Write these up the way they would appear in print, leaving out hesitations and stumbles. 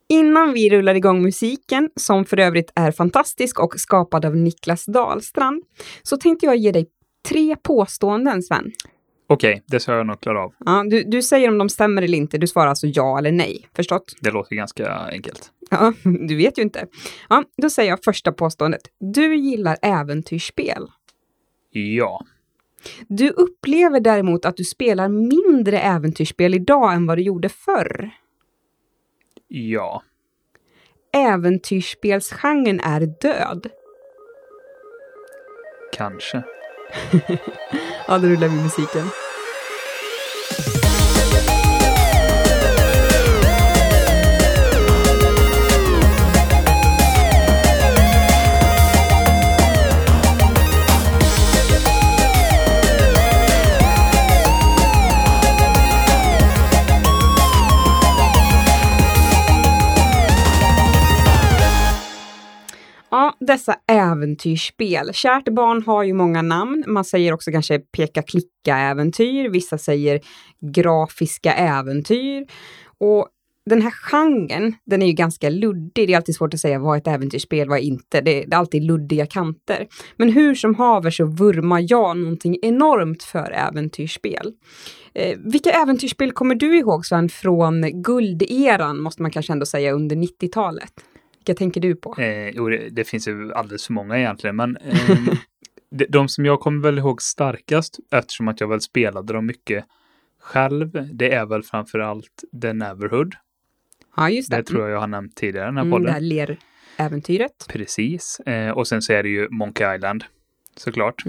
Innan vi rullar igång musiken, som för övrigt är fantastisk och skapad av Niklas Dahlstrand, så tänkte jag ge dig 3 påståenden, Sven. Okej, det ska jag nog klara av. Ja, du säger om de stämmer eller inte. Du svarar alltså ja eller nej. Förstått? Det låter ganska enkelt. Ja, du vet ju inte. Ja, då säger jag första påståendet. Du gillar äventyrsspel. Ja. Du upplever däremot att du spelar mindre äventyrsspel idag än vad du gjorde förr. Ja. Äventyrsspelsgenren är död. Kanske. Ja, då rullar vi musiken. Ja, dessa äventyrsspel. Kärt barn har ju många namn. Man säger också kanske peka-klicka-äventyr. Vissa säger grafiska äventyr. Och den här genren, den är ju ganska luddig. Det är alltid svårt att säga vad är ett äventyrsspel, vad är inte. Det är alltid luddiga kanter. Men hur som haver så vurmar jag någonting enormt för äventyrsspel. Vilka äventyrsspel kommer du ihåg, Sven, från gulderan, måste man kanske ändå säga, under 90-talet? Vilka tänker du på? Det finns ju alldeles för många egentligen, men de som jag kommer väl ihåg starkast, eftersom att jag väl spelade dem mycket själv, det är väl framförallt The Neverhood. Ja, just det. Det tror jag har nämnt tidigare, den här podden. Det här leräventyret. Precis. Och sen så är det ju Monkey Island, såklart.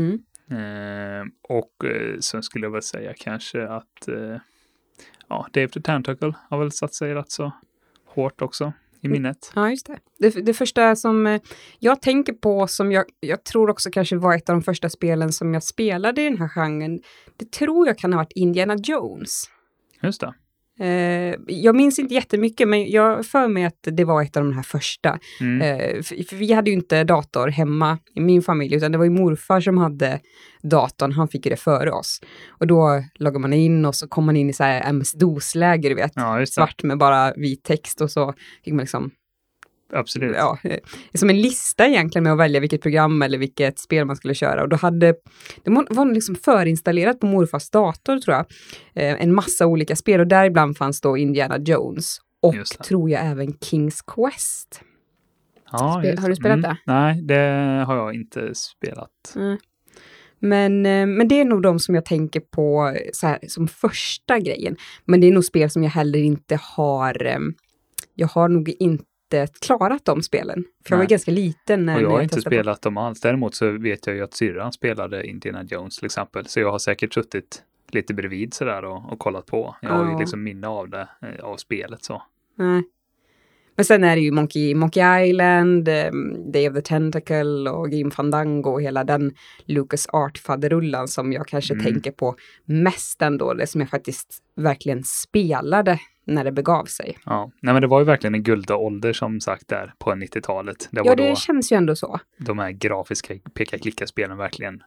Och sen skulle jag väl säga kanske att Dave the Tentacle har väl satt sig rätt så hårt också i minnet. Ja, just det. Det första som jag tänker på, som jag tror också kanske var ett av de första spelen som jag spelade i den här genren, det tror jag kan ha varit Indiana Jones. Just det. Jag minns inte jättemycket, men jag för mig att det var ett av de här första. För vi hade ju inte dator hemma i min familj, utan det var ju morfar som hade datorn. Han fick ju det före oss. Och då loggar man in och så kom man in i så här MS-DOS-läger, du vet. Ja, just det. Svart med bara vit text, och så fick man liksom... Absolut. Ja, som en lista egentligen med att välja vilket program eller vilket spel man skulle köra. Och då det var liksom förinstallerat på morfars dator, tror jag. En massa olika spel, och där ibland fanns då Indiana Jones. Och tror jag även King's Quest. Ja, har du spelat det? Nej, det har jag inte spelat. Men det är nog de som jag tänker på så här, som första grejen. Men det är nog spel som jag heller inte har... Jag har nog inte klarat de spelen. För jag var ganska liten när och jag har jag inte spelat dem alls. Däremot så vet jag ju att syrran spelade Indiana Jones till exempel. Så jag har säkert suttit lite bredvid sådär och kollat på. Jag har ju liksom minne av det, av spelet så. Nej. Men sen är det ju Monkey Island, Day of the Tentacle och Grim Fandango och hela den Lucas Art-faderullan som jag kanske tänker på mest ändå. Det som jag faktiskt verkligen spelade när det begav sig. Ja, nej men det var ju verkligen en guldålder som sagt där på 90-talet. Det var det känns ju ändå så. De här grafiska peka-klicka-spelen verkligen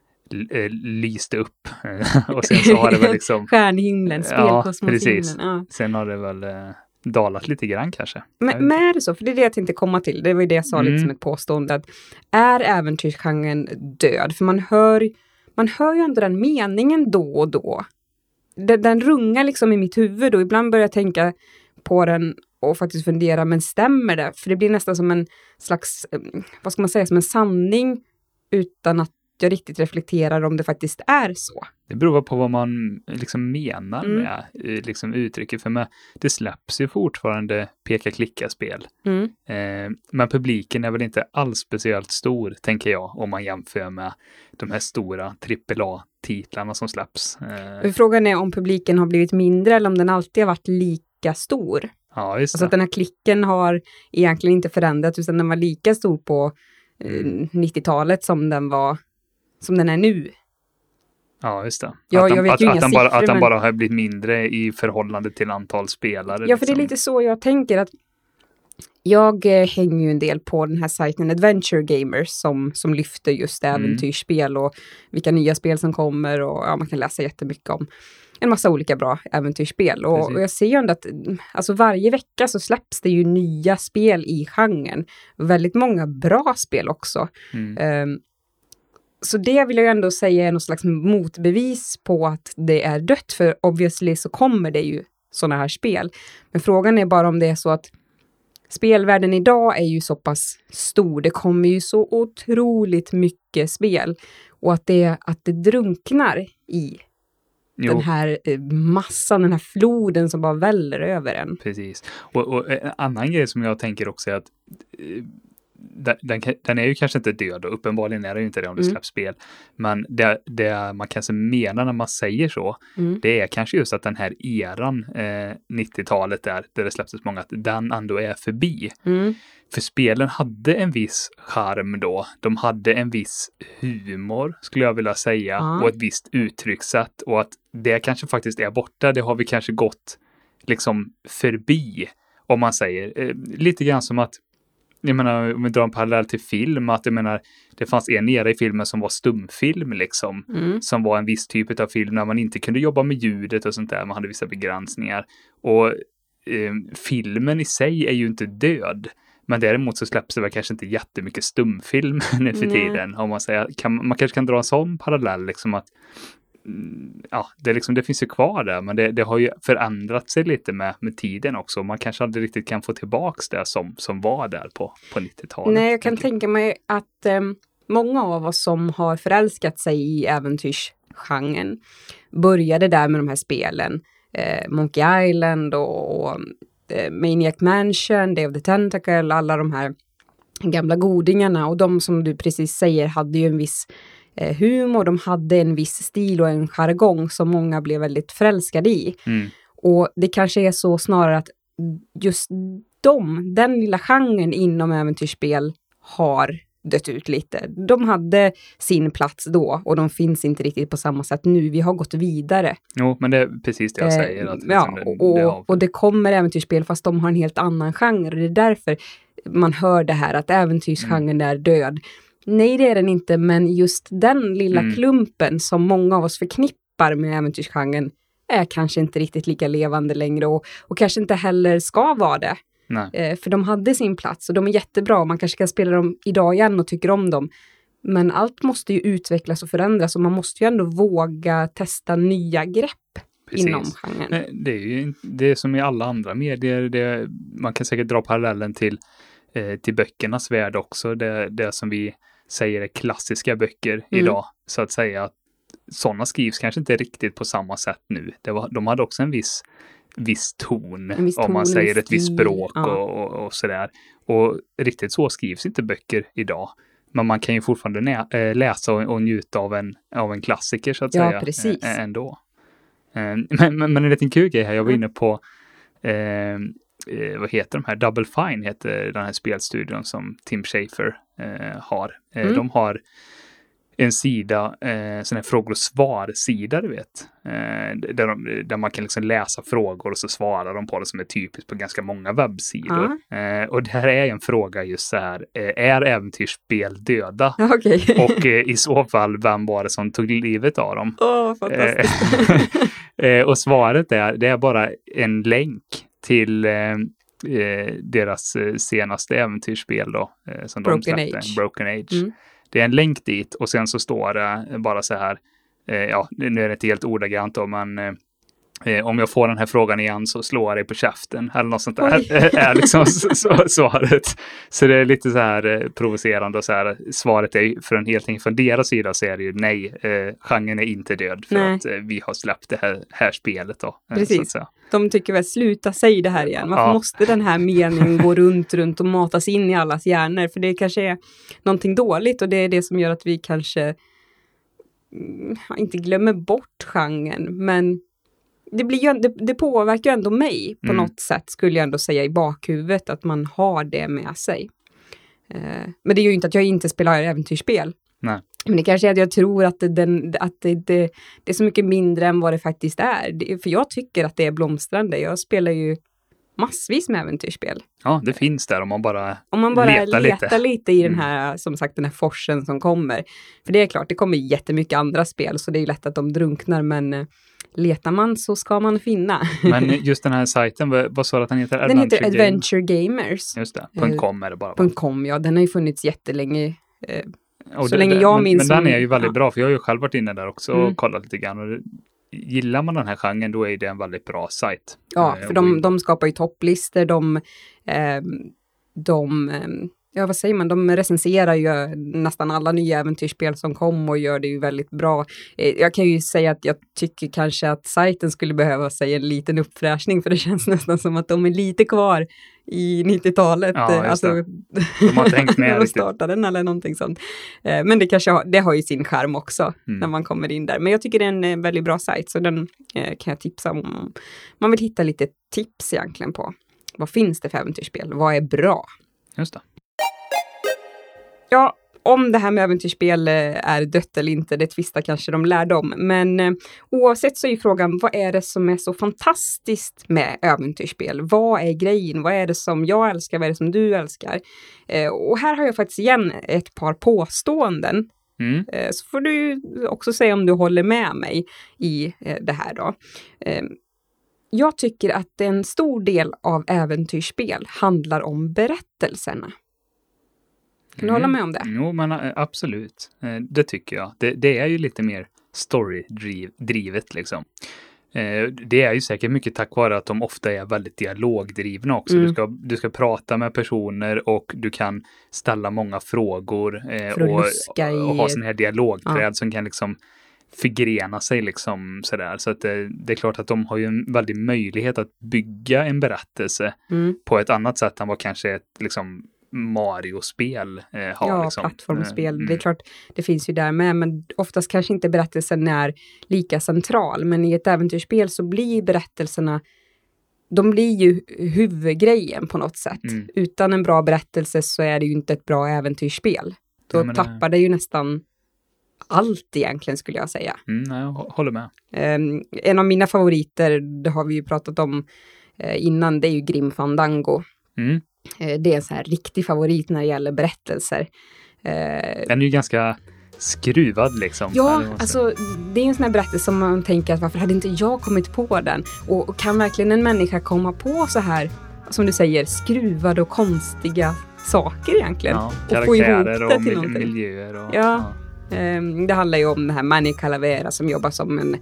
lyste upp. Och sen så har det väl liksom... Stjärnhimlen, spelkosmoshimlen. Ja, precis. Sen har det väl dalat lite grann kanske. Men är det så? För det är det jag tänkte komma till. Det var ju det jag sa lite som ett påstående. Att är äventyrsgenren död? För man hör ju ändå den meningen då och då. Den rungar liksom i mitt huvud, och ibland börjar jag tänka på den och faktiskt fundera, men stämmer det? För det blir nästan som en slags, vad ska man säga, som en sanning utan att jag riktigt reflekterar om det faktiskt är så. Det beror på vad man liksom menar med liksom uttrycket. För det släpps ju fortfarande peka-klicka-spel. Men publiken är väl inte alls speciellt stor, tänker jag, om man jämför med de här stora AAA-titlarna som släpps. Frågan är om publiken har blivit mindre eller om den alltid har varit lika stor. Ja, just det. Alltså att den här klicken har egentligen inte förändrats, utan den var lika stor på 90-talet som den är nu. Ja, just det. Jag vet ju inga siffror, att den bara har blivit mindre i förhållande till antal spelare. Ja, för det är lite så jag tänker, att Jag hänger ju en del på den här sajten Adventure Gamers som lyfter just äventyrsspel och vilka nya spel som kommer, och man kan läsa jättemycket om en massa olika bra äventyrsspel. Och jag ser ju ändå att alltså varje vecka så släpps det ju nya spel i genren. Väldigt många bra spel också. Så det vill jag ändå säga är någon slags motbevis på att det är dött. För obviously så kommer det ju sådana här spel. Men frågan är bara om det är så att spelvärlden idag är ju så pass stor. Det kommer ju så otroligt mycket spel. Och att det drunknar i den här massan, den här floden som bara väller över en. Precis. Och en annan grej som jag tänker också är att den är ju kanske inte död, och uppenbarligen är det ju inte det om det släpps spel. Men det man kanske menar när man säger så, det är kanske just att den här eran 90-talet där det släpptes många, att den ändå är förbi. För spelen hade en viss charm då. De hade en viss humor, skulle jag vilja säga, och ett visst uttryckssätt, och att det kanske faktiskt är borta. Det har vi kanske gått liksom förbi, om man säger. Lite grann som att, jag menar, om vi drar en parallell till film, att jag menar, det fanns en era i filmen som var stumfilm liksom, som var en viss typ av film när man inte kunde jobba med ljudet och sånt där, man hade vissa begränsningar, och filmen i sig är ju inte död, men däremot så släpps det väl kanske inte jättemycket stumfilm nu för tiden, om man säger, man kanske kan dra en sån parallell liksom, att det finns ju kvar där, men det har ju förändrat sig lite med tiden också. Man kanske aldrig riktigt kan få tillbaks det som var där på 90-talet. Nej, jag kan tänka mig att många av oss som har förälskat sig i äventyrsgenren började där med de här spelen. Monkey Island och Maniac Mansion, Day of the Tentacle, alla de här gamla godingarna, och de som du precis säger hade ju en viss humor, de hade en viss stil och en jargong som många blev väldigt förälskade i. Och det kanske är så snarare att just den lilla genren inom äventyrsspel har dött ut lite. De hade sin plats då, och de finns inte riktigt på samma sätt nu. Vi har gått vidare. Jo, men det är precis det jag säger. Att och det kommer äventyrsspel fast de har en helt annan genre. Det är därför man hör det här att äventyrsgenren är död. Nej, det är den inte, men just den lilla klumpen som många av oss förknippar med äventyrsgenren är kanske inte riktigt lika levande längre, och kanske inte heller ska vara det. För de hade sin plats och de är jättebra, man kanske kan spela dem idag igen och tycker om dem. Men allt måste ju utvecklas och förändras, och man måste ju ändå våga testa nya grepp. Precis. Inom genren. Det är ju det som i alla andra medier, man kan säkert dra parallellen till böckernas värld också, det som vi säger är klassiska böcker idag, så att säga, att sådana skrivs kanske inte riktigt på samma sätt nu. De hade också en viss ton, om man säger ett visst språk och sådär. Och riktigt så skrivs inte böcker idag. Men man kan ju fortfarande läsa och njuta av en klassiker, så att säga. Precis. Ändå. Men en liten kul grej här, jag var inne på vad heter de här? Double Fine heter den här spelstudion som Tim Schafer har. De har en sida, sån här frågor och svar-sida, du vet. Där man kan liksom läsa frågor och så svarar de på det, som är typiskt på ganska många webbsidor. Och det här är en fråga just så här, är äventyrsspel döda? Okay. Och i så fall, vem var det som tog livet av dem? Fantastiskt. Och svaret det är bara en länk till deras senaste äventyrsspel då, som Broken de släppte, Age. Broken Age. Det är en länk dit, och sen så står det bara så här, nu är det inte helt ordagrant då, men om jag får den här frågan igen så slår jag dig på käften, eller något sånt där, är liksom svaret. Så det är lite så här provocerande, och så här, svaret är helt enkelt från deras sida, så är det ju nej, genren är inte död för att vi har släppt det här spelet då. Precis. De tycker väl, sluta säga det här igen. Varför måste den här meningen gå runt och matas in i allas hjärnor? För det kanske är någonting dåligt, och det är det som gör att vi kanske inte glömmer bort genren. Men det påverkar ju ändå mig på något sätt, skulle jag ändå säga, i bakhuvudet, att man har det med sig. Men det är ju inte att jag inte spelar äventyrsspel. Nej. Men det kanske är att jag tror att det är så mycket mindre än vad det faktiskt är. För jag tycker att det är blomstrande. Jag spelar ju massvis med äventyrsspel. Ja, det finns där om man bara letar lite i den här, som sagt, den här forsen som kommer. För det är klart, det kommer jättemycket andra spel, så det är ju lätt att de drunknar, men letar man så ska man finna. Men just den här sajten, vad sa du att den heter? Den heter Adventure Gamers. Just det, .com är det bara. .com, ja, den har ju funnits jättelänge. Så länge jag minns. Men den är ju väldigt bra, för jag har ju själv varit inne där också och kollat lite grann. Och gillar man den här genren, då är det en väldigt bra sajt. Ja, för de skapar ju topplistor, vad säger man, de recenserar ju nästan alla nya äventyrsspel som kom och gör det ju väldigt bra. Jag kan ju säga att jag tycker kanske att sajten skulle behöva sig en liten uppfräschning, för det känns nästan som att de är lite kvar i 90-talet. Ja, alltså, de har inte hängt med när de startade den eller någonting sånt. Men det har ju sin charm också när man kommer in där. Men jag tycker det är en väldigt bra sajt, så den kan jag tipsa om man vill hitta lite tips egentligen på. Vad finns det för äventyrsspel? Vad är bra? Just det. Ja, om det här med äventyrsspel är dött eller inte, det tvistar kanske de lärde om. Men oavsett så är ju frågan, vad är det som är så fantastiskt med äventyrsspel? Vad är grejen? Vad är det som jag älskar? Vad är det som du älskar? Och här har jag faktiskt igen ett par påståenden. Så får du också säga om du håller med mig i det här då. Jag tycker att en stor del av äventyrsspel handlar om berättelserna. Kan du hålla med om det? Jo, men absolut. Det tycker jag. Det är ju lite mer story-drivet liksom. Det är ju säkert mycket tack vare att de ofta är väldigt dialogdrivna också. Du ska prata med personer och du kan ställa många frågor och ha sån här dialogträd som kan liksom förgrena sig liksom sådär. Så att det är klart att de har ju en väldig möjlighet att bygga en berättelse på ett annat sätt än vad kanske ett liksom Mario-spel har. Ja, liksom. Plattformsspel. Det är klart, det finns ju där med, men oftast kanske inte berättelsen är lika central. Men i ett äventyrsspel så blir berättelserna, de blir ju huvudgrejen på något sätt. Utan en bra berättelse så är det ju inte ett bra äventyrsspel. Då tappar det ju nästan allt egentligen, skulle jag säga. Jag håller med. En av mina favoriter, det har vi ju pratat om innan, det är ju Grim Fandango. Det är en så här riktig favorit när det gäller berättelser. Den är ju ganska skruvad liksom. Ja, alltså det är en sån här berättelse som man tänker att varför hade inte jag kommit på den? Och kan verkligen en människa komma på så här, som du säger, skruvade och konstiga saker egentligen? Ja, och få ihop det och till någonting. Miljöer. Och, det handlar ju om den här Manny Calavera som jobbar som en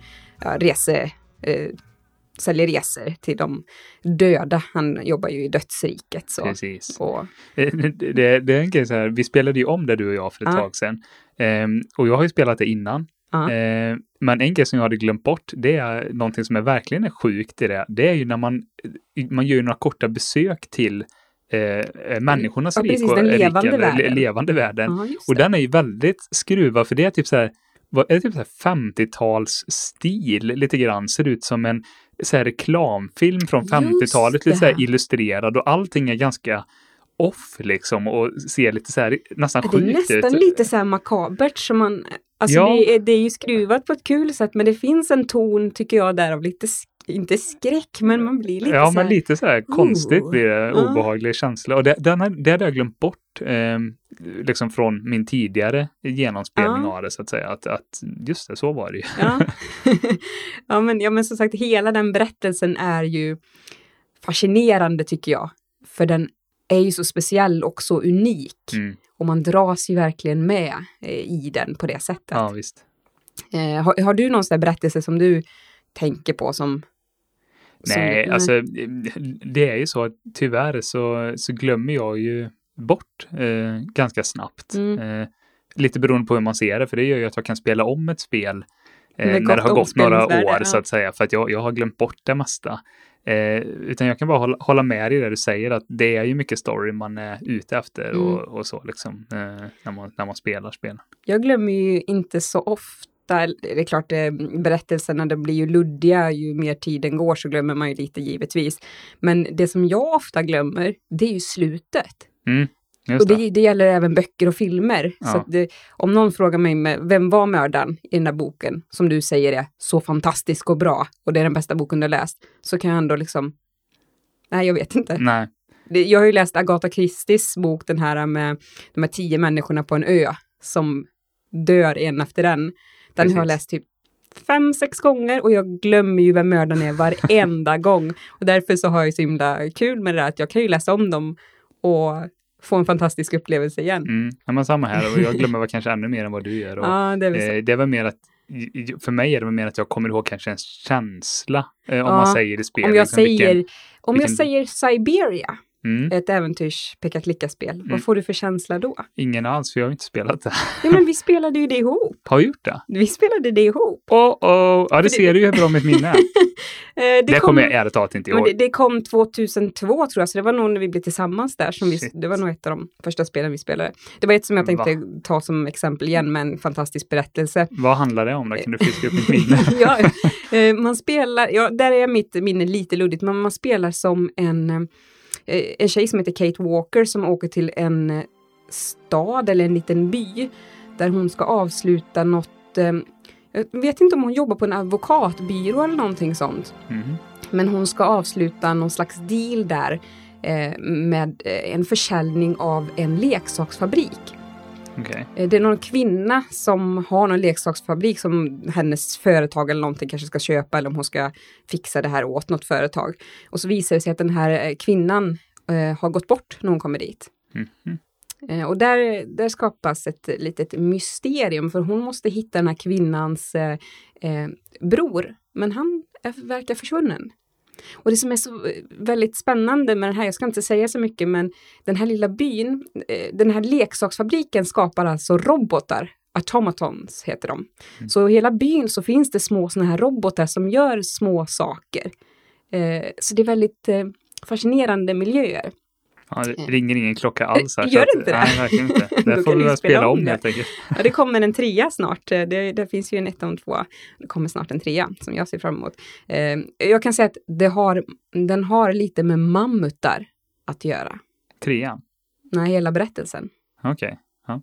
säljer resor till de döda. Han jobbar ju i dödsriket. Så. Precis. Och det är en grej så här, vi spelade ju om det du och jag för ett tag sedan. Och jag har ju spelat det innan. Men en grej som jag hade glömt bort, det är någonting som är verkligen sjukt i det. Det är ju när man gör några korta besök till människornas levande världen. Och den är ju väldigt skruvad, för det är typ så här, är det typ så här 50-tals stil lite grann, ser ut som en så här reklamfilm från 50-talet, lite så här illustrerad, och allting är ganska off liksom och ser lite så här nästan sjukt ut. Det är nästan lite så här makabert som man, alltså det är ju skruvat på ett kul sätt, men det finns en ton, tycker jag, där av lite inte skräck, men man blir lite så här, men lite så här konstigt blir det, obehaglig känsla. Och det hade jag glömt bort liksom från min tidigare genomspelning av det, så att säga. Att just det, så var det ju. Men som sagt, hela den berättelsen är ju fascinerande, tycker jag. För den är ju så speciell och så unik. Och man dras ju verkligen med i den på det sättet. Ja, visst. Har du någon sån där berättelse som du tänker på som... Nej, alltså det är ju så att tyvärr så glömmer jag ju bort ganska snabbt. Lite beroende på hur man ser det, för det gör ju att jag kan spela om ett spel när det har gått några år, så att säga, för att jag har glömt bort det mesta. Utan jag kan bara hålla med i det du säger, att det är ju mycket story man är ute efter och så liksom, när man spelar spel. Jag glömmer ju inte så ofta. Det är klart, berättelserna det blir ju luddiga, ju mer tiden går så glömmer man ju lite, givetvis. Men det som jag ofta glömmer, det är ju slutet. Och det gäller även böcker och filmer. Ja. Så att om någon frågar mig vem var mördaren i den här boken, som du säger är så fantastisk och bra, och det är den bästa boken du har läst, så kan jag ändå liksom Nej, jag vet inte. Nej. Jag har ju läst Agatha Christies bok, den här med de här 10 människorna på en ö som dör en efter den. Den har jag läst typ 5-6 gånger och jag glömmer ju vem mördaren är varenda gång. Och därför så har jag så himla kul med det där att jag kan ju läsa om dem och få en fantastisk upplevelse igen. Men samma här, och jag glömmer väl kanske ännu mer än vad du gör. Och, det är väl så. Det är väl mer att, för mig är det väl mer att jag kommer ihåg kanske en känsla, om man säger det i spelet. Om jag säger Siberia, ett äventyrs-peka-klicka-spel, vad får du för känsla då? Ingen alls, för jag har inte spelat det. Ja, men vi spelade ju det ihop. Har vi gjort det? Vi spelade det ihop. Ja, det ser du ju hur bra mitt minne är. det kommer jag ärligt talat inte ihåg. Det kom 2002 tror jag, så det var nog när vi blev tillsammans där. Det var nog ett av de första spelen vi spelade. Det var ett som jag tänkte ta som exempel igen med en fantastisk berättelse. Vad handlar det om då? Kan du fiska upp mitt minne? Man spelar, där är mitt minne lite luddigt, men man spelar som en tjej som heter Kate Walker som åker till en stad eller en liten by där hon ska avsluta något, jag vet inte om hon jobbar på en advokatbyrå eller någonting sånt. Men hon ska avsluta någon slags deal där med en försäljning av en leksaksfabrik. Okay. Det är någon kvinna som har någon leksaksfabrik som hennes företag eller någonting kanske ska köpa, eller om hon ska fixa det här åt något företag. Och så visar det sig att den här kvinnan har gått bort när hon kommer dit. Och där skapas ett litet mysterium, för hon måste hitta den här kvinnans bror, men han verkar försvunnen. Och det som är så väldigt spännande med den här, jag ska inte säga så mycket, men den här lilla byn, den här leksaksfabriken skapar alltså robotar, automatons heter de. Så i hela byn så finns det små såna här robotar som gör små saker. Så det är väldigt fascinerande miljöer. Ja, det ringer ingen klocka alls här. Gör det inte det? Nej, verkligen inte. Det får vi väl spela om helt enkelt. Ja, det kommer en 3 snart. Det finns ju en 1 och en 2. Det kommer snart en 3 som jag ser fram emot. Jag kan säga att den har lite med mammutar att göra. 3? Nej, hela berättelsen. Okej. Ja.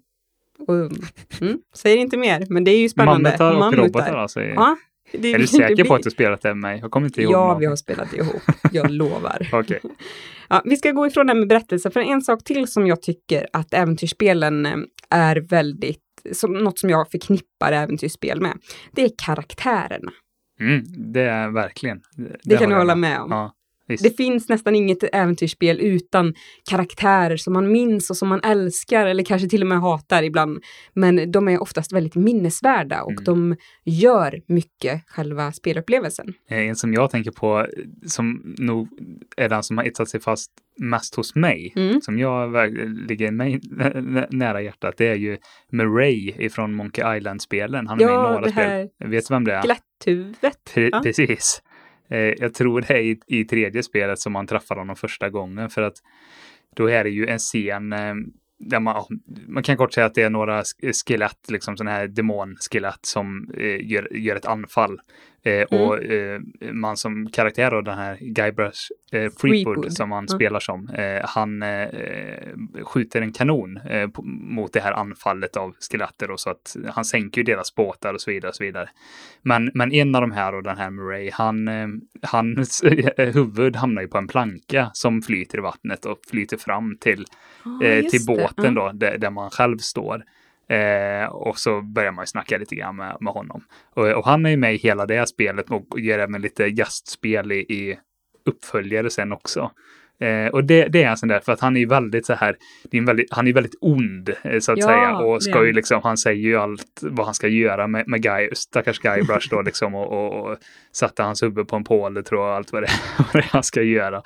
Säger inte mer, men det är ju spännande. Mammutar och robotar alltså. Ja. Är du säker på att du spelat det med mig? Jag kommer inte ihåg. Ja, vi har spelat det ihop. Jag lovar. Okej. Ja, vi ska gå ifrån det här med berättelser. För en sak till som jag tycker att äventyrsspelen är väldigt, något som jag förknippar äventyrsspel med, det är karaktärerna. Det är verkligen. Det kan du hålla med om. Ja, det finns nästan inget äventyrsspel utan karaktärer som man minns och som man älskar eller kanske till och med hatar ibland. Men de är oftast väldigt minnesvärda och de gör mycket själva spelupplevelsen. En som jag tänker på som nog är den som har etsat sig fast mest hos mig, som jag ligger mig nära hjärtat, det är ju Murray ifrån Monkey Island-spelen. Han är med i några spel. Vet du vem det är? Skeletthuvudet. Precis. Jag tror det är i tredje spelet som man träffar honom första gången, för att då är det ju en scen där man kan kort säga att det är några skelett, liksom sådana här demonskelett som gör ett anfall. Och man som karaktär då, den här Guybrush Threepwood som man spelar som, han skjuter en kanon mot det här anfallet av skeletter, och så att han sänker ju deras båtar och så vidare och så vidare. Men en av de här, och den här Murray, hans huvud hamnar ju på en planka som flyter i vattnet och flyter fram till båten då, där man själv står. Och så börjar man ju snacka lite grann med honom. Och han är ju med i hela det här spelet och gör även lite gästspel i uppföljare sen också. Och det är en sån där, för att han är ju väldigt så här, han är väldigt ond så att säga, och ska ju liksom, han säger ju allt vad han ska göra med stackars Guybrush då liksom, och sätta hans huvud på en påle, tror jag, allt vad det han ska göra.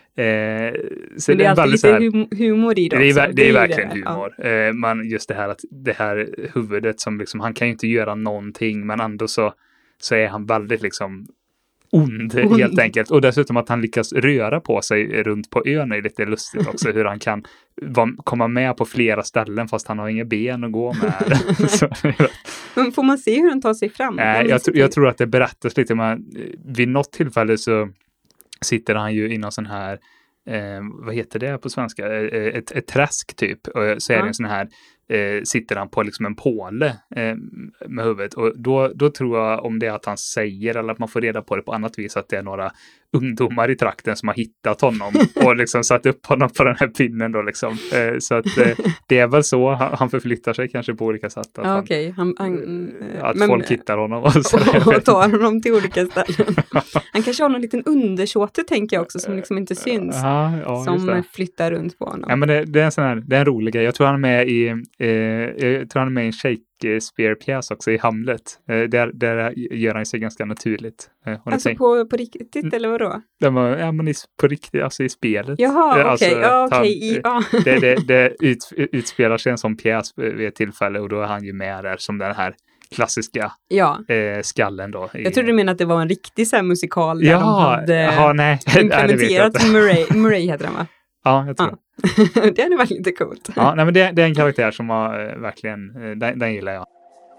Så men det är alltid lite humor i det också. Det är verkligen humor. Ja. Men just det här att det här huvudet som liksom, han kan ju inte göra någonting, men ändå så är han väldigt liksom ond helt enkelt. Och dessutom att han lyckas röra på sig runt på ön är lite lustigt också, hur han kan komma med på flera ställen fast han har inga ben att gå med. Men får man se hur han tar sig fram? Jag tror att det berättas lite, men vid något tillfälle så sitter han ju i någon sån här vad heter det på svenska? Ett träsk typ. Och så är det en sån här sitter han på liksom en påle med huvudet. Och då tror jag, om det är att han säger eller att man får reda på det på annat vis, att det är några ungdomar i trakten som har hittat honom och liksom satt upp honom på den här pinnen då liksom. Så att det är väl så han förflyttar sig kanske på olika sätt. Att, att folk hittar honom och tar honom till olika ställen. Han kanske har någon liten undersåte, tänker jag också, som liksom inte syns. Som flyttar runt på honom. Ja, men det är en sån här, det är en rolig grej. Jag tror han är med i en Shakespeare-pjäs också, i Hamlet. Där gör han sig ganska naturligt. Alltså på riktigt, eller vadå? Ja, men på riktigt, alltså i spelet. Jaha, okej. Det utspelar sig en sån pjäs vid ett tillfälle, och då är han ju med där som den här klassiska skallen då. Jag trodde du menade att det var en riktig så här musikal där de hade implementerat Murray heter den, va? Ja, jag tror det hade varit lite coolt. Ja, nej, men det är en karaktär som har verkligen, den gillar jag.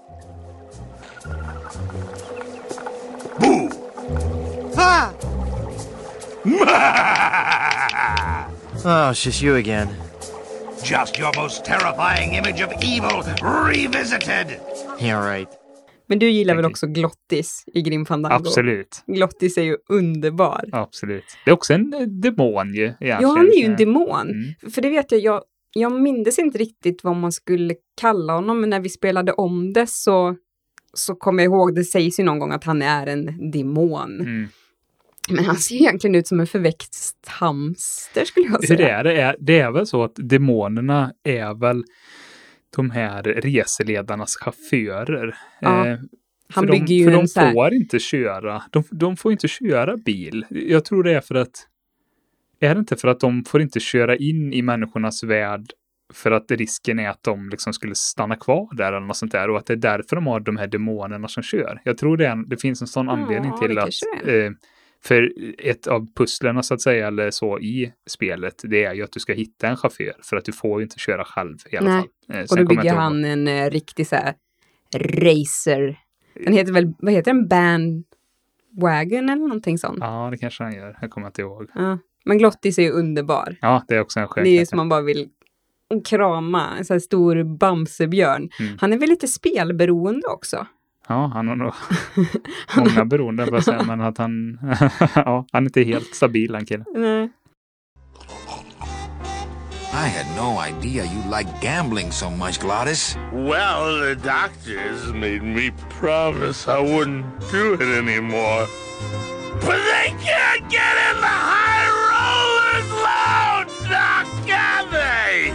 Boo! Ah! Oh, it's just you again. Just your most terrifying image of evil revisited. Yeah, right. Men du gillar väl också Glottis i Grim Fandango? Absolut. Glottis är ju underbar. Absolut. Det är också en demon ju egentligen. Ja, han är ju en demon. För det vet jag minns inte riktigt vad man skulle kalla honom, men när vi spelade om det så kommer jag ihåg, det sägs ju någon gång att han är en demon. Men han ser egentligen ut som en förväxt hamster, skulle jag säga. Det är väl så att demonerna är väl de här reseledarnas chaufförer. Ja. Han bygger ju de får inte köra. De får inte köra bil. Jag tror det är för att, är det inte för att de får inte köra in i människornas värld, för att risken är att de liksom skulle stanna kvar där eller något sånt där, och att det är därför de har de här demonerna som kör. Jag tror det finns en sån anledning till att för ett av pusslerna så att säga, eller så i spelet, det är ju att du ska hitta en chaufför, för att du får ju inte köra själv i alla fall. Och då bygger han en riktig så här racer. Den heter väl, vad heter den? Bandwagon eller någonting sånt. Ja, det kanske han gör. Jag kommer inte ihåg. Ja. Men Glottis är ju underbar. Ja, det är också en skön. Det är ju som man bara vill krama, en så här stor bamsebjörn. Han är väl lite spelberoende också. Ja, han har nog många beroende, men att han han är inte helt stabil, han killen. Nej. I had no idea you liked gambling so much, Glottis. Well, the doctors made me promise I wouldn't do it anymore. But they can't get in the high rollers load, Doc, can they?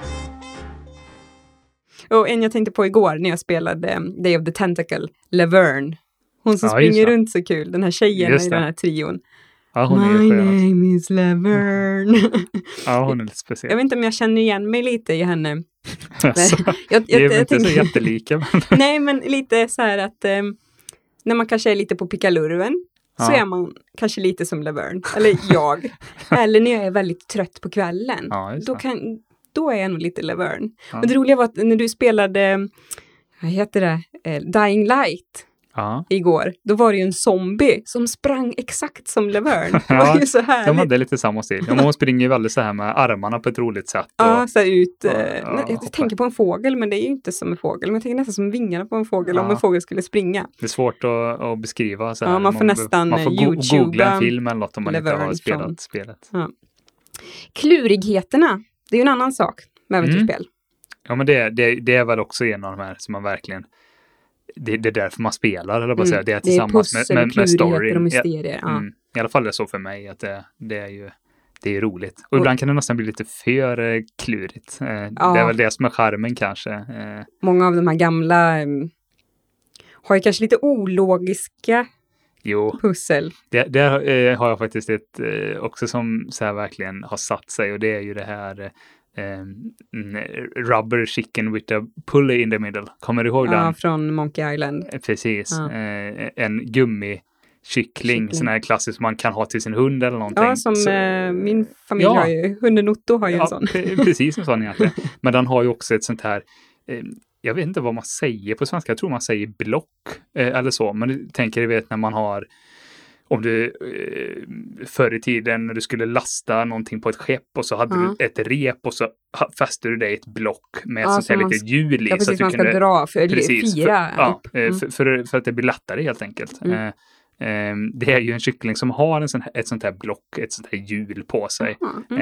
Och en jag tänkte på igår när jag spelade Day of the Tentacle, Laverne. Hon som springer runt så kul, den här tjejen i den här trion. Ja, hon är My name is Laverne. Ja, hon är lite speciell. Jag vet inte om jag känner igen mig lite i henne. Alltså, jag är inte så jättelika. Men... Nej, men lite så här att när man kanske är lite på pickalurven så är man kanske lite som Laverne. Eller jag. Eller när jag är väldigt trött på kvällen. Ja, då är jag nog lite Laverne. Och det roliga var att när du spelade, vad heter det? Dying Light igår. Då var det ju en zombie som sprang exakt som Laverne. Det var ju så här. De hade lite samma stil. Hon springer ju väldigt så här med armarna på ett roligt sätt. Ja, så ut. Jag tänker på en fågel, men det är ju inte som en fågel. Men jag tänker nästan som vingarna på en fågel om en fågel skulle springa. Det är svårt att beskriva. Så här. Ja, man får nästan googla en film eller något om man inte har spelat spelet. Ja. Klurigheterna, det är ju en annan sak med äventyrsspel. Ja, men det är väl också en av de här som man verkligen... Det är därför man spelar, eller bara säga. Det är tillsammans med story. Och mysterier. I alla fall är det så för mig att det är roligt. Och ibland kan det nästan bli lite för klurigt. Det är väl det som är charmen kanske. Många av de här gamla har ju kanske lite ologiska pussel. Där har jag faktiskt ett också som så här verkligen har satt sig, och det är ju det här rubber chicken with a pulley in the middle. Kommer du ihåg den? Ja, från Monkey Island. Precis. En gummikyckling, sån här klassisk man kan ha till sin hund eller någonting. Ja, som min familj har ju, hunden Otto har ju en sån. Precis en sån egentligen. Men den har ju också ett sånt här, jag vet inte vad man säger på svenska, jag tror man säger block eller så, men du tänker, du vet när man har om du förr i tiden när du skulle lasta någonting på ett skepp och så hade du ett rep och så fäste du det i ett block med ett sånt här litet hjul i. Ja, precis, så att du man ska kunde dra fira. För att det blir lättare helt enkelt. Det är ju en kyckling som har ett sånt här block, ett sånt här hjul på sig.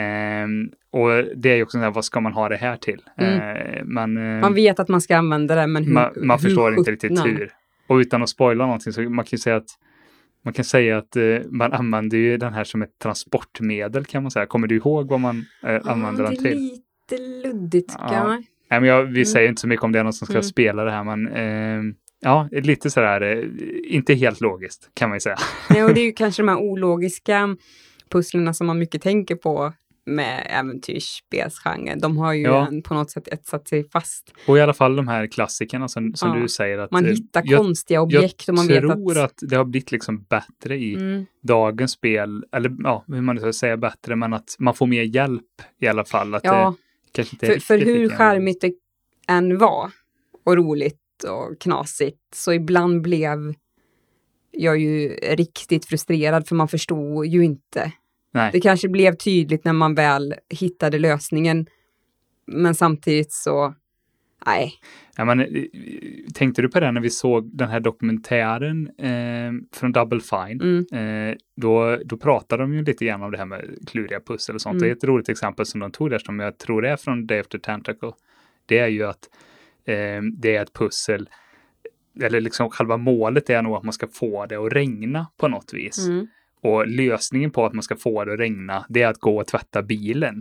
Och det är ju också så här, vad ska man ha det här till? Man vet att man ska använda det, men man förstår inte riktigt hur. Och utan att spoila någonting så man kan säga att man använder ju den här som ett transportmedel, kan man säga. Kommer du ihåg vad man använder den till? Det är lite luddigt. Ja. Nej, men vi säger inte så mycket om det är någon som ska spela det här, men lite sådär, inte helt logiskt kan man ju säga. Nej, och det är ju kanske de här ologiska pusslerna som man mycket tänker på med äventyrsspelsgenren. De har ju på något sätt satt sig fast. Och i alla fall de här klassikerna som du säger. Att man hittar konstiga objekt och man vet att... Jag tror att det har blivit liksom bättre i dagens spel. Eller hur man ska säga bättre, men att man får mer hjälp i alla fall. Att det kanske inte för hur charmigt det än var och roligt och knasigt, så ibland blev jag ju riktigt frustrerad för man förstod ju inte. Nej. Det kanske blev tydligt när man väl hittade lösningen, men samtidigt så nej. Ja, men, tänkte du på det när vi såg den här dokumentären från Double Fine? Då pratade de ju lite grann om det här med kluriga pussel och sånt. Det är ett roligt exempel som de tog där, som jag tror det är från Day of the Tentacle. Det är ju att det är ett pussel, eller liksom själva målet är nog att man ska få det att regna på något vis. Och lösningen på att man ska få det att regna, det är att gå och tvätta bilen.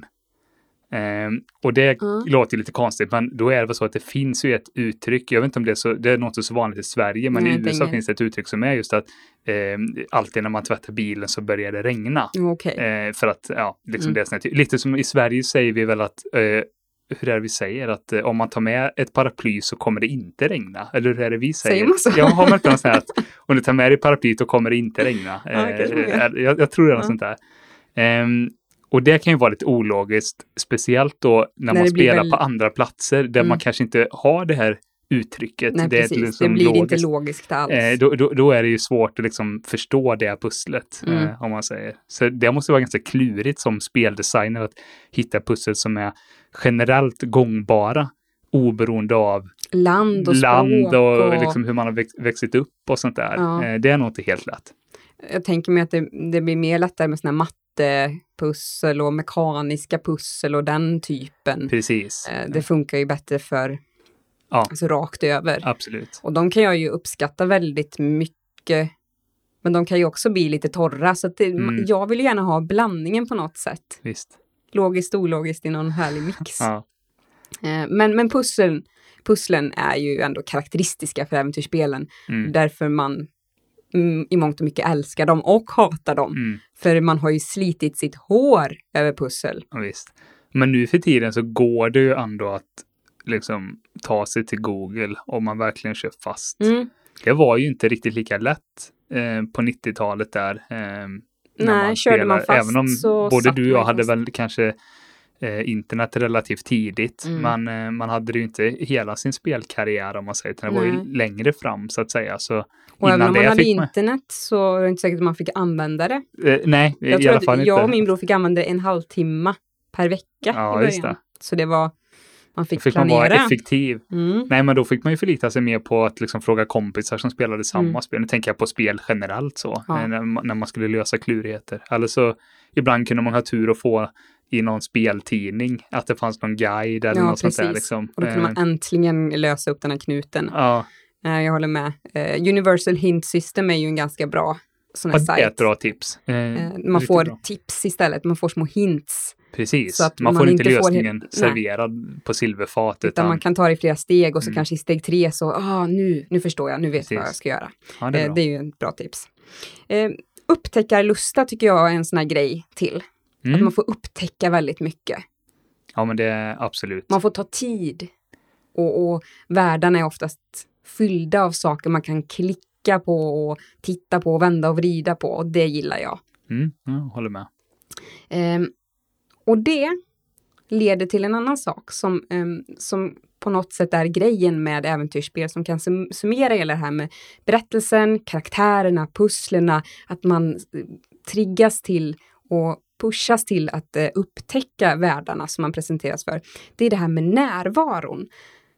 Och det låter lite konstigt, men då är det väl så att det finns ju ett uttryck, jag vet inte om det är något så vanligt i Sverige, men i USA finns det ett uttryck som är just att alltid när man tvättar bilen så börjar det regna. För att, liksom det är sånt, lite som i Sverige säger vi väl att hur är det vi säger? Att om man tar med ett paraply så kommer det inte regna. Eller hur är det vi säger? Säger man så? Ja, har man inte något sånt här att om du tar med dig paraplyt så kommer det inte regna. Jag tror det är något sånt där. Och det kan ju vara lite ologiskt. Speciellt då när man spelar på andra platser där man kanske inte har det här uttrycket. Nej, det, precis. liksom Det blir inte logiskt alls. Då är det ju svårt att liksom förstå det här pusslet, om man säger. Så det måste vara ganska klurigt som speldesigner att hitta pussel som är generellt gångbara, oberoende av land och liksom hur man har växt upp och sånt där. Ja. Det är nog inte helt lätt. Jag tänker mig att det blir mer lättare med såna här mattepussel och mekaniska pussel och den typen. Precis. Det funkar ju bättre för alltså rakt över. Absolut. Och de kan jag ju uppskatta väldigt mycket. Men de kan ju också bli lite torra. Så att jag vill gärna ha blandningen på något sätt. Visst. Logiskt och ologiskt i någon härlig mix. Men pusslen är ju ändå karaktäristiska för äventyrsspelen. Därför man i mångt och mycket älskar dem och hatar dem. För man har ju slitit sitt hår över pussel. Ja, visst. Men nu för tiden så går det ju ändå att liksom ta sig till Google om man verkligen kör fast. Det var ju inte riktigt lika lätt på 90-talet där. Nej, körde man fast även om så både du och jag hade fast. väl kanske internet relativt tidigt. Man hade ju inte hela sin spelkarriär, om man säger. Det var ju längre fram så att säga. Så och även om man hade internet så är det inte säkert att man fick använda det. Nej, jag i alla fall inte. Jag och min bror fick använda det 1,5 timme per vecka i början. Just det. Så det var, man fick man planera. vara effektiv. Nej, men då fick man ju förlita sig mer på att liksom fråga kompisar som spelade samma spel. Nu tänker jag på spel generellt så. När man skulle lösa klurigheter. Eller så ibland kunde man ha tur att få i någon speltidning att det fanns någon guide eller något sånt där. Liksom. Och då kunde man äntligen lösa upp den här knuten. Ja. Jag håller med. Universal Hint System är ju en ganska bra sån här sajt. Det är ett bra tips. Man får tips istället. Man får små hints. Precis. Så att man får inte lösningen serverad på silverfat. Utan man kan ta det i flera steg och så kanske i steg 3 så nu förstår jag, nu vet jag vad jag ska göra. Ja, det är ju ett bra tips. Upptäckarlusta tycker jag är en sån här grej till. Att man får upptäcka väldigt mycket. Ja, men det är absolut. Man får ta tid. Och världarna är oftast fyllda av saker man kan klicka på och titta på och vända och vrida på. Och det gillar jag. Jag håller med. Och det leder till en annan sak som på något sätt är grejen med äventyrsspel som kan summera hela det här med berättelsen, karaktärerna, pusslerna, att man triggas till och pushas till att upptäcka världarna som man presenteras för. Det är det här med närvaron.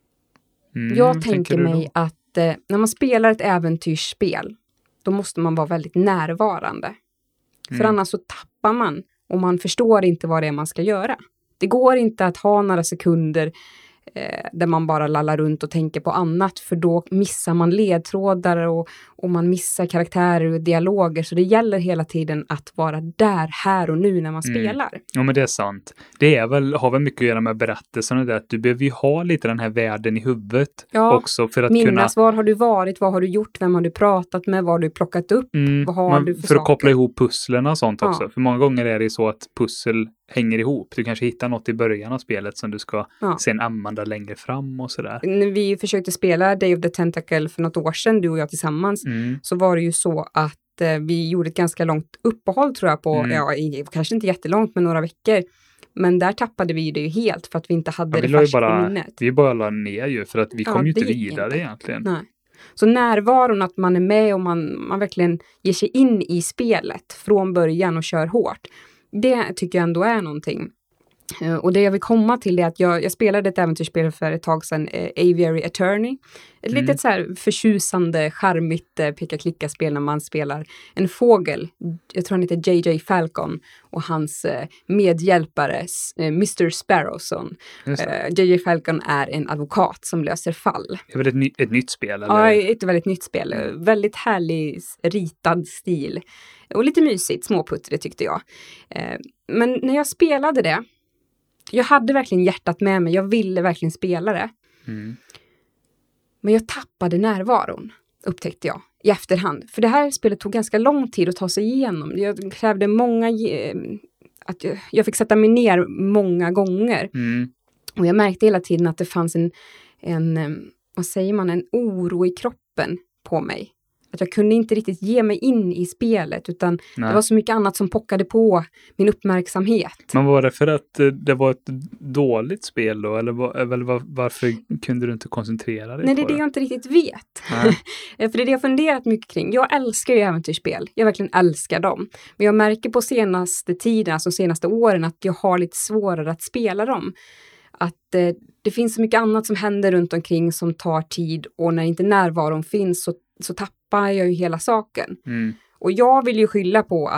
Jag tänker mig att när man spelar ett äventyrsspel, då måste man vara väldigt närvarande. För annars så tappar man och man förstår inte vad det är man ska göra. Det går inte att ha några sekunder där man bara lallar runt och tänker på annat, för då missar man ledtrådar och man missar karaktärer och dialoger, så det gäller hela tiden att vara där, här och nu när man spelar. Ja, men det är sant. Det har väl mycket att göra med berättelsen och det att du behöver ju ha lite den här världen i huvudet också för att minnas, var har du varit, vad har du gjort, vem har du pratat med, vad har du plockat upp, vad har du för att saker? koppla ihop pusslerna och sånt också. För många gånger är det så att pussel hänger ihop. Du kanske hittar något i början av spelet som du ska sen använda längre fram och sådär. När vi försökte spela Day of the Tentacle för något år sedan, du och jag tillsammans, så var det ju så att vi gjorde ett ganska långt uppehåll tror jag på, kanske inte jättelångt men några veckor. Men där tappade vi det ju helt för att vi inte hade det färskt på minnet. Vi bara la ner ju för att vi kom ju inte vidare egentligen. Nej. Så närvaron, att man är med och man verkligen ger sig in i spelet från början och kör hårt. Det tycker jag ändå är någonting. Och det jag vill komma till är att jag spelade ett äventyrsspel för ett tag sedan, Aviary Attorney. Ett litet så här förtjusande, charmigt peka-klicka-spel när man spelar en fågel. Jag tror han heter JJ Falcon och hans medhjälpare Mr. Sparrowson. JJ Falcon är en advokat som löser fall. Det är väl ett nytt spel? Eller? Ja, ett väldigt nytt spel. Väldigt härlig ritad stil. Och lite mysigt, småputtrigt tyckte jag. Men när jag spelade det, jag hade verkligen hjärtat med mig. Jag ville verkligen spela det. Men jag tappade närvaron, upptäckte jag i efterhand. För det här spelet tog ganska lång tid att ta sig igenom. Jag krävde att jag fick sätta mig ner många gånger. Och jag märkte hela tiden att det fanns en vad säger man, en oro i kroppen på mig. Att jag kunde inte riktigt ge mig in i spelet, utan det var så mycket annat som pockade på min uppmärksamhet. Men var det för att det var ett dåligt spel då? Eller varför kunde du inte koncentrera dig på det? Nej, det är det jag inte riktigt vet. För det är det jag funderat mycket kring. Jag älskar ju äventyrsspel. Jag verkligen älskar dem. Men jag märker på senaste tiden, alltså senaste åren, att jag har lite svårare att spela dem. Att det finns så mycket annat som händer runt omkring som tar tid, och när inte närvaron finns så tappar jag ju hela saken. Och jag vill ju skylla på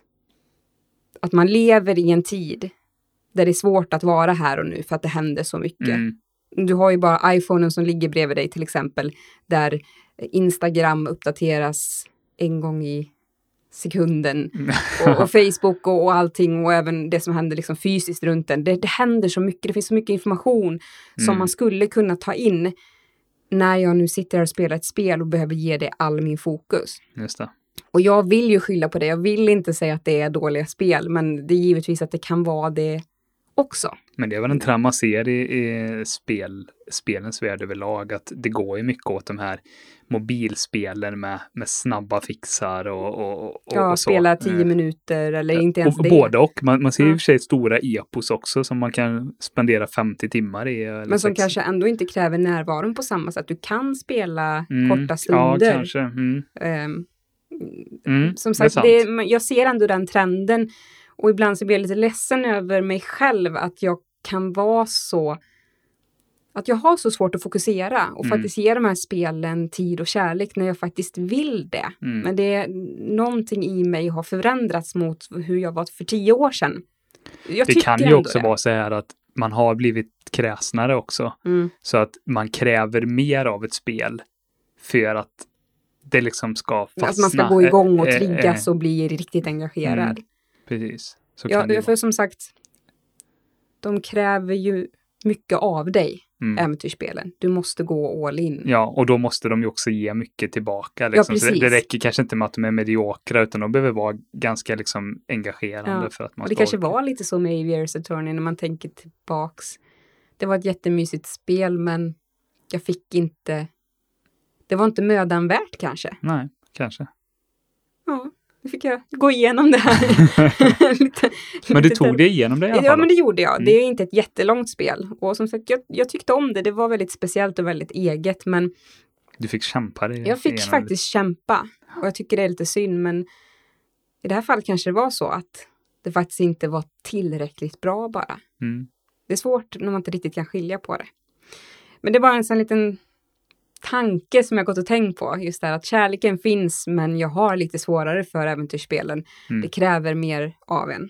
att man lever i en tid där det är svårt att vara här och nu för att det händer så mycket. Du har ju bara iPhonen som ligger bredvid dig till exempel, där Instagram uppdateras en gång i sekunden och Facebook och allting, och även det som händer liksom fysiskt runt den. Det händer så mycket, det finns så mycket information som man skulle kunna ta in när jag nu sitter och spelar ett spel och behöver ge det all min fokus. Just det. Och jag vill ju skylla på det. Jag vill inte säga att det är dåliga spel, men det är givetvis att det kan vara det också. Men det är väl en trend man ser i spelens värld överlag, att det går ju mycket åt de här mobilspelen med snabba fixar och så. Spela 10 minuter eller inte ens det. Både och. Man ser ju i och för sig stora epos också som man kan spendera 50 timmar i. Men som kanske ändå inte kräver närvaron på samma sätt. Du kan spela korta stunder. Ja, kanske. Som sagt, jag ser ändå den trenden. Och ibland så blir jag lite ledsen över mig själv att jag kan vara så, att jag har så svårt att fokusera och faktiskt ge de här spelen tid och kärlek när jag faktiskt vill det. Men det är någonting i mig har förändrats mot hur jag var för 10 år sedan. Det kan ju också vara så här att man har blivit kräsnare också. Så att man kräver mer av ett spel för att det liksom ska fastna. Att man ska gå igång och triggas och bli riktigt engagerad. Precis. Så kan det för som sagt, de kräver ju mycket av dig, äventyrsspelen. Du måste gå all in. Ja, och då måste de ju också ge mycket tillbaka. Liksom. Så det räcker kanske inte med att de är mediokra, utan de behöver vara ganska liksom engagerande för att man och det kanske var lite så med Aviary Attorney när man tänker tillbaks. Det var ett jättemysigt spel, men jag fick inte... Det var inte mödan värt kanske. Nej, kanske. Ja. nu fick jag gå igenom det här. Men du tog det igenom det i alla fall? Ja, men det gjorde jag. Det är inte ett jättelångt spel. Och som sagt, jag tyckte om det. Det var väldigt speciellt och väldigt eget, men du fick kämpa det. Jag fick faktiskt kämpa. Och jag tycker det är lite synd, men i det här fallet kanske det var så att det faktiskt inte var tillräckligt bra bara. Det är svårt när man inte riktigt kan skilja på det. Men det var en sån liten tanke som jag gått och tänkt på. Just det här att kärleken finns, men jag har lite svårare för äventyrsspelen. Det kräver mer av en.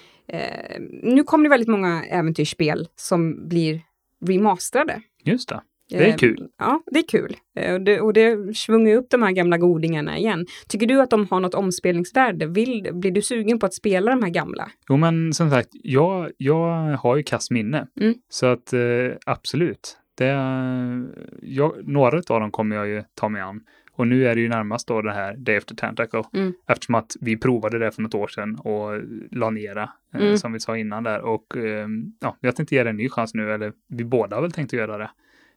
Nu kommer det väldigt många äventyrsspel som blir remasterade. Just det. Det är kul. Ja, det är kul. Och det svungar upp de här gamla godingarna igen. Tycker du att de har något omspelningsvärde? Blir du sugen på att spela de här gamla? Jo, men som sagt, jag har ju kastminne. Så att absolut. Några av dem kommer jag ju ta mig an. Och nu är det ju närmast då det här Day After Tentacle. Eftersom att vi provade det för något år sedan och la ner det, som vi sa innan där. Och jag tänkte ge det en ny chans nu, eller vi båda har väl tänkt att göra det.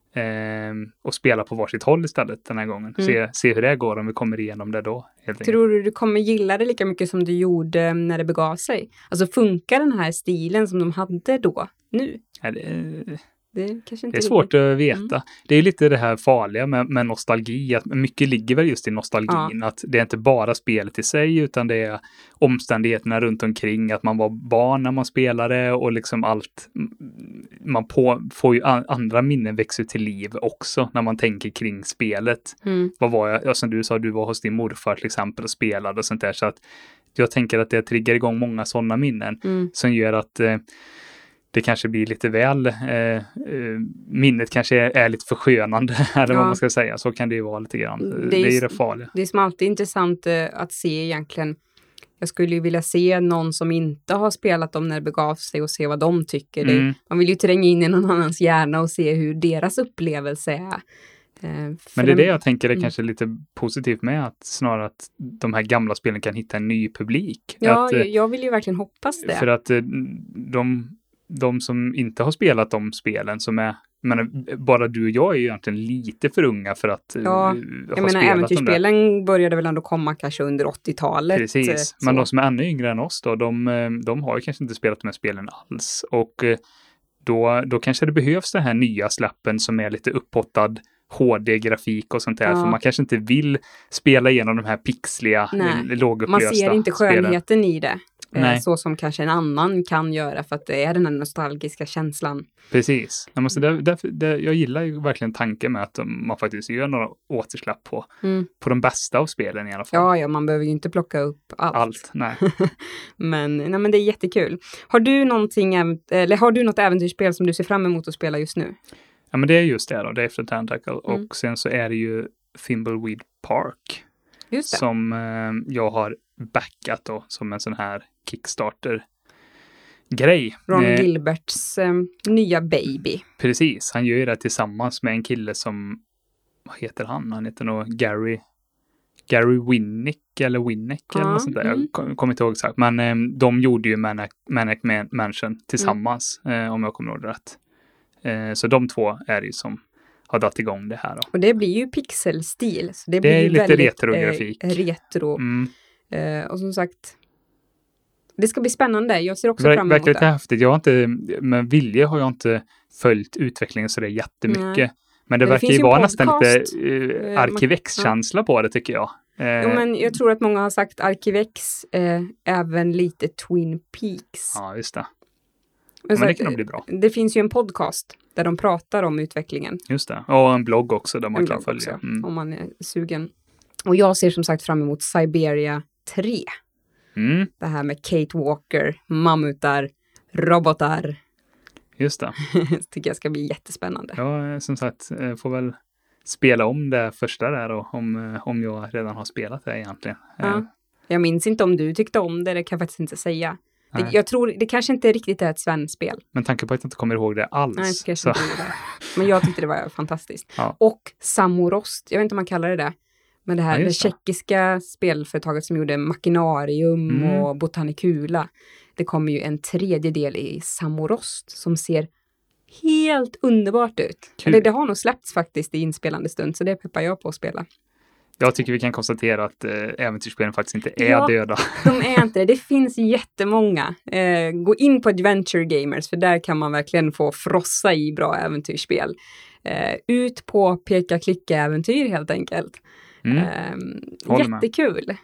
Och spela på varsitt håll istället den här gången. Se hur det går om vi kommer igenom det då. Tror du kommer gilla det lika mycket som du gjorde när det begav sig? Alltså funkar den här stilen som de hade då, nu? Ja, det är svårt att veta. Det är lite det här farliga med nostalgi. Att mycket ligger väl just i nostalgin. Ja. Att det är inte bara spelet i sig, utan det är omständigheterna runt omkring. Att man var barn när man spelade och liksom allt. Man får ju andra minnen växer till liv också när man tänker kring spelet. Vad var jag? Som du sa, du var hos din morfar till exempel och spelade och sånt där. Så att jag tänker att det triggar igång många sådana minnen som gör att det kanske blir lite väl, minnet kanske är lite förskönande, eller vad man ska säga. Så kan det ju vara lite grann. Det är ju det farliga. Det är som alltid intressant att se egentligen. Jag skulle ju vilja se någon som inte har spelat dem när det begav sig och se vad de tycker. Man vill ju tränga in i någon annans hjärna och se hur deras upplevelse är. Men det är det jag tänker är kanske lite positivt med, att snarare att de här gamla spelen kan hitta en ny publik. Ja, jag vill ju verkligen hoppas det. För att de som inte har spelat de spelen som är, men bara du och jag är ju egentligen lite för unga för att ha spelat äventyrsspelen började väl ändå komma kanske under 80-talet. Precis, men de som är ännu yngre än oss då, de har ju kanske inte spelat de här spelen alls. Och då kanske det behövs det här nya släppen som är lite upphottad HD-grafik och sånt där. För man kanske inte vill spela igenom de här pixliga, lågupplösta man ser inte skönheten spelen i det. Så som kanske en annan kan göra, för att det är den här nostalgiska känslan. Precis. Jag gillar ju verkligen tanken med att man faktiskt gör några återsläpp på de bästa av spelen i alla fall. Ja, man behöver ju inte plocka upp allt. Nej. men det är jättekul. Har du något äventyrsspel som du ser fram emot att spela just nu? Ja, men det är just det då, Day After Tentacle. Och sen så är det ju Thimbleweed Park. Just det. Som jag har backat då, som en sån här Kickstarter-grej. Ron Gilberts nya baby. Precis, han gör ju det tillsammans med en kille som, vad heter han? Han heter nog Gary Winnick eller Winnick eller något sånt där. Jag kommer inte ihåg exakt. Men de gjorde ju Manic Mansion tillsammans, om jag kommer ihåg rätt. Så de två är det ju som har dragit igång det här då. Och det blir ju pixelstil. Så det är blir ju lite väldigt, retrografik. Retro. Och som sagt, det ska bli spännande. Jag ser också fram emot det. Verkligen häftigt. Med vilje har jag inte följt utvecklingen så det är jättemycket. Nej. Men det verkar ju vara nästan lite Arkivex-känsla på det, tycker jag. Men jag tror att många har sagt Arkivex, även lite Twin Peaks. Ja, just det. Men det kan nog bli bra. Det finns ju en podcast där de pratar om utvecklingen. Just det. Och en blogg också där man kan följa. Om man är sugen. Och jag ser som sagt fram emot Siberia 3. Det här med Kate Walker, mammutar, robotar. Just det. Tycker jag ska bli jättespännande. Ja, som sagt, får väl spela om det första där då, om jag redan har spelat det egentligen. Ja. Jag minns inte om du tyckte om det kan jag faktiskt inte säga. Jag tror det kanske inte riktigt är ett Sven-spel. Men tanke på att jag inte kommer ihåg det alls. Nej, det kanske inte det. Men jag tyckte det var fantastiskt. Ja. Och Samorost, jag vet inte om man kallar det. Men det här det tjeckiska spelföretaget som gjorde Machinarium och Botanicula. Det kommer ju en 3:e del i Samorost som ser helt underbart ut. Det har nog släppts faktiskt i inspelande stund, så det peppar jag på att spela. Jag tycker vi kan konstatera att äventyrsspelen faktiskt inte är döda. De är inte det. Det finns jättemånga. Gå in på Adventure Gamers, för där kan man verkligen få frossa i bra äventyrsspel. Ut på peka-klicka-äventyr helt enkelt. Jättekul.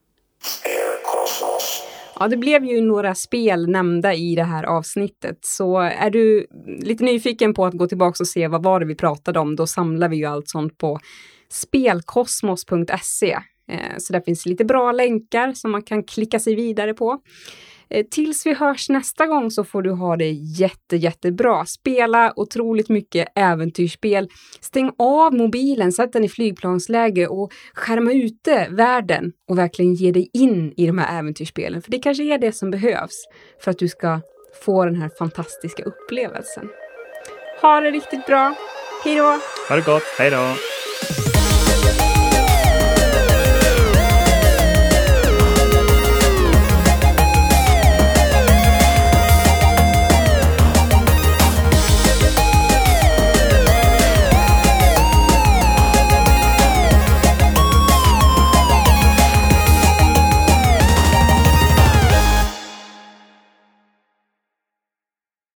Ja, det blev ju några spel nämnda i det här avsnittet. Så är du lite nyfiken på att gå tillbaka och se vad var det vi pratade om, då samlar vi ju allt sånt på spelkosmos.se. Så där finns lite bra länkar som man kan klicka sig vidare på. Tills vi hörs nästa gång så får du ha det jättebra. Spela otroligt mycket äventyrsspel. Stäng av mobilen, sätt den i flygplansläge och skärma ute världen och verkligen ge dig in i de här äventyrsspelen. För det kanske är det som behövs för att du ska få den här fantastiska upplevelsen. Ha det riktigt bra. Hej då! Ha det gott, hej då!